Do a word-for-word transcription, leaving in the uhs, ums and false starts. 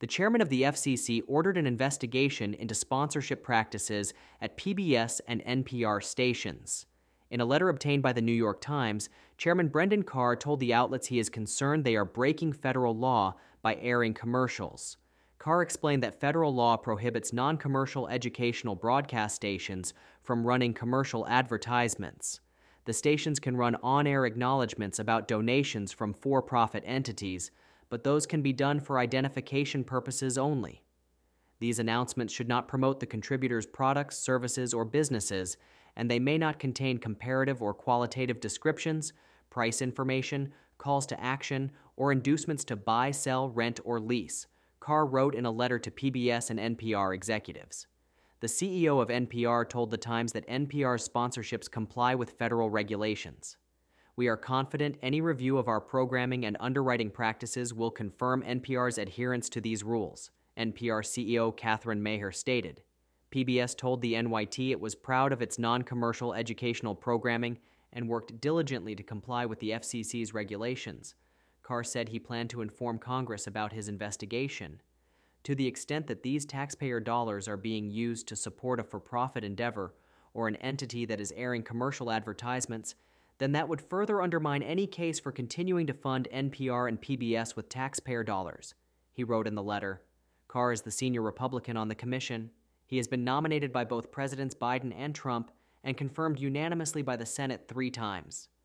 The chairman of the F C C ordered an investigation into sponsorship practices at P B S and N P R stations. In a letter obtained by the New York Times, Chairman Brendan Carr told the outlets he is concerned they are breaking federal law by airing commercials. Carr explained that federal law prohibits non-commercial educational broadcast stations from running commercial advertisements. The stations can run on-air acknowledgments about donations from for-profit entities, but those can be done for identification purposes only. These announcements should not promote the contributor's products, services, or businesses, and they may not contain comparative or qualitative descriptions, price information, calls to action, or inducements to buy, sell, rent, or lease, Carr wrote in a letter to P B S and N P R executives. The C E O of N P R told The Times that N P R's sponsorships comply with federal regulations. We are confident any review of our programming and underwriting practices will confirm N P R's adherence to these rules, N P R C E O Catherine Maher stated. P B S told the N Y T it was proud of its non-commercial educational programming and worked diligently to comply with the F C C's regulations. Carr said he planned to inform Congress about his investigation. To the extent that these taxpayer dollars are being used to support a for-profit endeavor or an entity that is airing commercial advertisements, then that would further undermine any case for continuing to fund N P R and P B S with taxpayer dollars, he wrote in the letter. Carr is the senior Republican on the commission. He has been nominated by both Presidents Biden and Trump and confirmed unanimously by the Senate three times.